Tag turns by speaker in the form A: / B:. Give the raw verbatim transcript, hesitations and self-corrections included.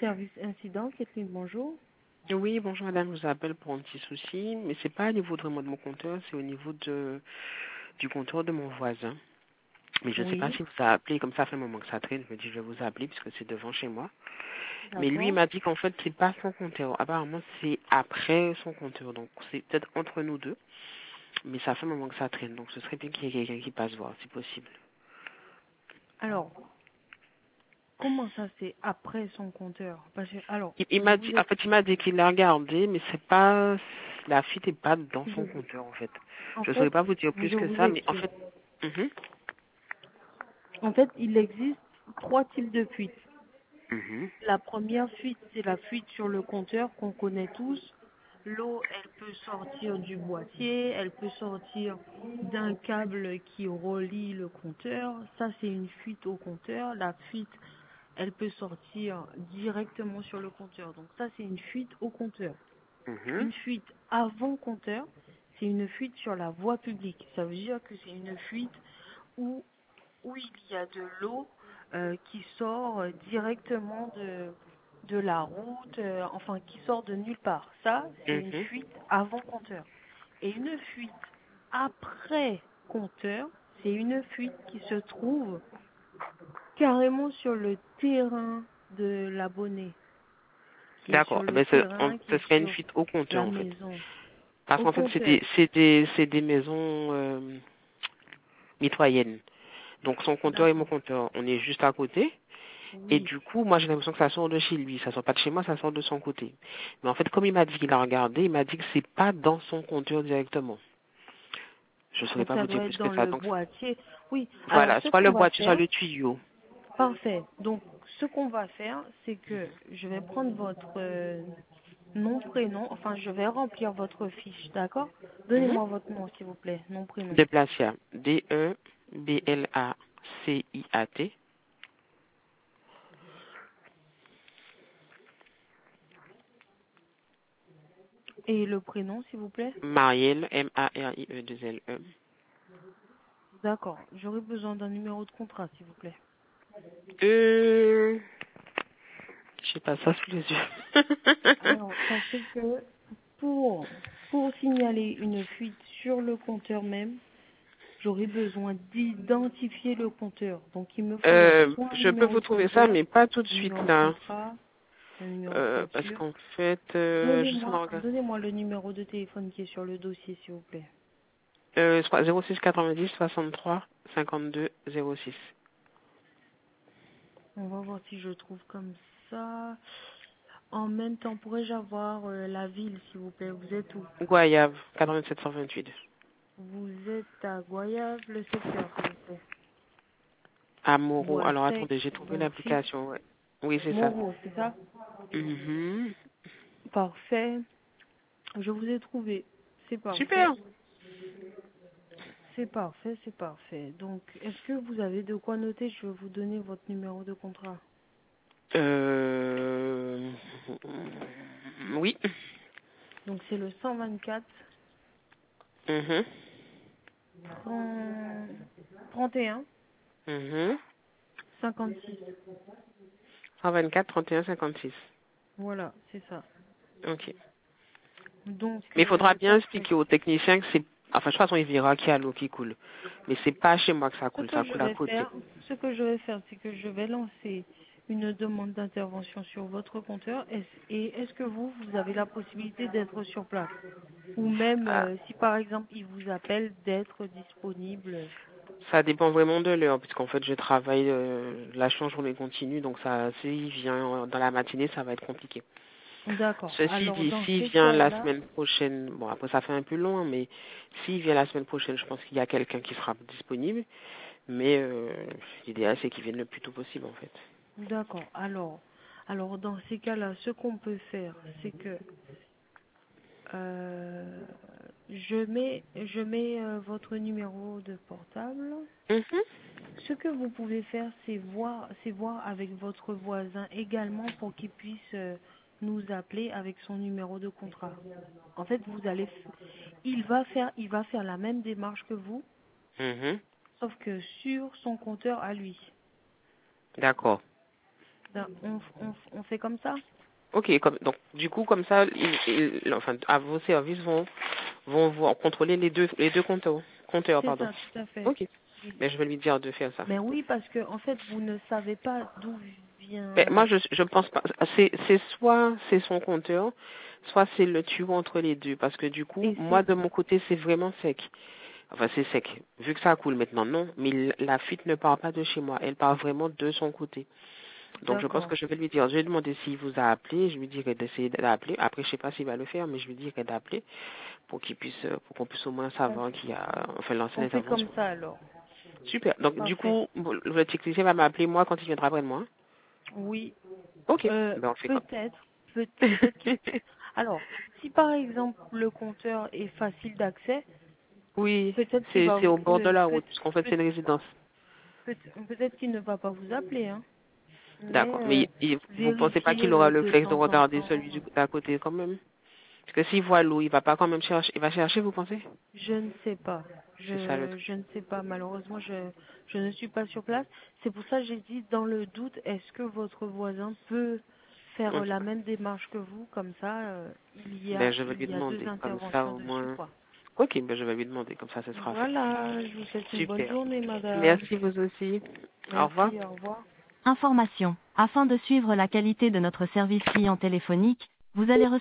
A: Service incident, Catherine, bonjour.
B: Oui, bonjour madame, je vous appelle pour un petit souci, mais c'est pas au niveau vraiment de mon compteur, c'est au niveau de du compteur de mon voisin. Mais je ne sais pas
A: Oui,
B: si vous avez appelé, comme ça fait un moment que ça traîne, je me dis je vais vous appeler puisque c'est devant chez moi. Mais lui il
A: d'accord.
B: m'a dit qu'en fait c'est pas son compteur, apparemment c'est après son compteur, donc c'est peut-être entre nous deux, mais ça fait un moment que ça traîne, donc ce serait bien qu'il y ait quelqu'un qui passe voir, si possible.
A: Alors, comment ça c'est après son compteur? Parce que, alors,
B: Il, il
A: je
B: m'a
A: vous
B: dit, en
A: ai...
B: fait il m'a dit qu'il l'a regardé, mais c'est pas, la fuite est pas dans son
A: je-
B: compteur en fait.
A: En
B: Je ne saurais
A: fait,
B: pas vous dire plus
A: je
B: que
A: vous
B: ça, mais en
A: explique.
B: fait. Mhm.
A: En fait, il existe trois types de fuites.
B: Mhm.
A: La première fuite, c'est la fuite sur le compteur qu'on connaît tous. L'eau, elle peut sortir du boîtier, elle peut sortir d'un câble qui relie le compteur. Ça, c'est une fuite au compteur. La fuite, elle peut sortir directement sur le compteur. Donc ça, c'est une fuite au compteur.
B: Mhm.
A: Une fuite avant compteur, c'est une fuite sur la voie publique. Ça veut dire que c'est une fuite où, où il y a de l'eau euh, qui sort euh, directement de, de la route, euh, enfin qui sort de nulle part. Ça, c'est une
B: Mhm.
A: fuite avant compteur. Et une fuite après compteur, c'est une fuite qui se trouve carrément sur le terrain de l'abonné, qui est sur
B: D'accord.
A: le
B: Mais ce, on-
A: terrain, qui
B: ce
A: est
B: serait une
A: sur
B: fuite au compteur
A: la
B: en fait.
A: maison.
B: Parce
A: Au
B: qu'en fait c'est
A: compteur.
B: des, c'est des, c'est des maisons euh, mitoyennes. Donc son compteur et mon
A: D'accord.
B: compteur, on est juste à côté. Et
A: Oui.
B: du coup, moi j'ai l'impression que ça sort de chez lui, ça sort pas de chez moi, ça sort de son côté. Mais en fait, comme il m'a dit qu'il a regardé, il m'a dit que c'est pas dans son compteur directement. Je ne saurais
A: Donc
B: pas
A: ça
B: vous dire
A: doit
B: plus
A: être
B: que
A: dans
B: ça.
A: le
B: Donc
A: boîtier. Oui. Alors
B: voilà,
A: ce
B: soit
A: qu'on
B: le
A: va
B: boîtier, soit
A: faire,
B: le tuyau.
A: parfait. Donc ce qu'on va faire, c'est que je vais prendre votre euh, nom, prénom. Enfin, je vais remplir votre fiche, d'accord?
B: Mhm.
A: Donnez-moi votre nom, s'il vous plaît. Nom, prénom.
B: De Placia. D E B L A C I A T.
A: Et le prénom, s'il vous plaît.
B: Marielle, M A R I E deux L E.
A: D'accord. J'aurais besoin d'un numéro de contrat, s'il vous plaît.
B: Euh, je sais pas ça sous les yeux.
A: Alors, sachez que pour, pour signaler une fuite sur le compteur même, j'aurai besoin d'identifier le compteur. Donc, il me faudra
B: euh,
A: soit un
B: je peux
A: numéro
B: vous
A: de
B: trouver ça,
A: compteur,
B: mais pas tout de
A: un
B: suite
A: numéro de
B: là.
A: contrat, un numéro de
B: Euh, parce
A: facture.
B: qu'en fait, euh, je sais pas
A: Donnez-moi,
B: regarder.
A: donnez-moi le numéro de téléphone qui est sur le dossier, s'il vous plaît.
B: Euh, zéro six quatre-vingt-dix soixante-trois cinquante-deux zéro six.
A: On va voir si je trouve comme ça. En même temps, pourrais-je avoir euh, la ville, s'il vous plaît? Vous êtes où?
B: Goyave, quatre-vingt-sept cent vingt-huit.
A: Vous êtes à Goyave, le secteur, s'il vous plaît.
B: À Moreau.
A: Bois
B: Alors
A: sec,
B: attendez, j'ai trouvé
A: Bonfils,
B: l'application. Ouais. Oui, c'est ça.
A: Moreau, c'est ça?
B: Mhm.
A: Parfait. Je vous ai trouvé. C'est
B: Super.
A: parfait. C'est parfait, c'est parfait. Donc, est-ce que vous avez de quoi noter? Je vais vous donner votre numéro de contrat.
B: Euh... Oui.
A: Donc, c'est le cent vingt-quatre,
B: Mhm.
A: cent trente et un,
B: Mhm.
A: cinquante-six.
B: cent vingt-quatre trente et un cinquante-six.
A: Voilà, c'est ça.
B: Ok.
A: Donc,
B: Mais il faudra
A: euh,
B: bien
A: parfait.
B: expliquer au technicien que c'est... Enfin, de toute façon, il verra qu'il y a l'eau qui coule. Mais c'est pas chez moi que ça
A: Ce
B: coule,
A: que
B: ça
A: je
B: coule à
A: vais
B: côté.
A: faire, ce que je vais faire, c'est que je vais lancer une demande d'intervention sur votre compteur. Est-ce- Et est-ce que vous, vous avez la possibilité d'être sur place? Ou même,
B: Ah,
A: euh, si par exemple, il vous appelle, d'être disponible?
B: ça dépend vraiment de l'heure, puisqu'en fait, je travaille euh, la en journée continue, donc ça, s'il vient dans la matinée, ça va être compliqué.
A: D'accord.
B: Ceci
A: Alors,
B: dit,
A: dans
B: s'il
A: ces
B: vient la
A: cas-là,
B: semaine prochaine, bon après ça fait un peu loin, mais s'il vient la semaine prochaine, je pense qu'il y a quelqu'un qui sera disponible. Mais euh, l'idéal c'est qu'il vienne le plus tôt possible en fait.
A: d'accord. Alors, alors dans ces cas-là, ce qu'on peut faire, c'est que euh, je mets, je mets euh, votre numéro de portable.
B: Mhm.
A: Ce que vous pouvez faire, c'est voir, c'est voir avec votre voisin également pour qu'il puisse euh, nous appeler avec son numéro de contrat. En fait, vous allez, f- il va faire, il va faire la même démarche que vous,
B: Mhm.
A: sauf que sur son compteur à lui.
B: D'accord.
A: Ça, on, on, on fait comme ça?
B: Ok, comme, donc du coup comme ça, ils, ils- enfin, à vos services vont vont voir contrôler les deux les deux compteurs, compteurs
A: C'est
B: pardon.
A: ça, tout à fait.
B: Ok, mais je vais lui dire de faire ça.
A: Mais oui, parce que en fait, vous ne savez pas d'où
B: Mais moi
A: vient.
B: je je pense pas. C'est c'est soit c'est son compteur, soit c'est le tuyau entre les deux, parce que du coup
A: Et
B: moi
A: c'est
B: de mon côté c'est vraiment sec. Enfin c'est sec. Vu que ça coule maintenant non, mais l- la fuite ne part pas de chez moi, elle part vraiment de son côté. Donc je pense
A: d'accord.
B: que je vais lui dire, je vais lui demander s'il vous a appelé, je lui dirai d'essayer d'appeler. Après je sais pas s'il va le faire, mais je lui dirai d'appeler pour qu'il puisse, euh, pour qu'on puisse au moins
A: On,
B: savoir qu'il y a, enfin lancer
A: on fait comme
B: l'intervention.
A: ça alors.
B: Super. Donc du
A: Parfait.
B: coup, bon, le technicien va m'appeler moi quand il viendra après de moi.
A: Oui.
B: Ok.
A: Euh,
B: Ben on fait comme.
A: peut-être. Peut, peut-être qu'il. Alors, si par exemple le compteur est facile d'accès,
B: Oui,
A: peut-être qu'il
B: c'est
A: va
B: c'est au
A: vous.
B: bord de
A: euh,
B: la
A: peut,
B: route, parce qu'en fait
A: peut,
B: c'est une résidence.
A: peut, peut-être qu'il ne va pas vous appeler, hein. Mais
B: D'accord.
A: euh,
B: Mais il, il- vous pensez pas
A: vérifiez
B: qu'il aura
A: euh,
B: le
A: de
B: flex de
A: temps en
B: regarder
A: temps.
B: celui du d'à côté quand même? Parce que s'il voit l'eau, il va pas quand même chercher, il va chercher, vous pensez?
A: Je ne sais pas.
B: C'est ça le
A: Je,
B: truc.
A: je ne sais pas. Malheureusement, je, je ne suis pas sur place. C'est pour ça que j'ai dit, dans le doute, est-ce que votre voisin peut faire
B: Ok.
A: la même démarche que vous? Comme ça, euh, il y
B: Ben
A: a,
B: je vais lui
A: il y a deux
B: demander. Comme ça
A: interventions
B: au
A: dessus,
B: moins.
A: quoi.
B: Ok, ben je vais lui demander, comme ça ce sera fait.
A: Voilà. Je vous souhaite une bonne
B: Super.
A: journée, madame.
B: Merci vous aussi. Au revoir.
A: Merci. Au revoir.
C: Information. Afin de suivre la qualité de notre service client téléphonique, vous allez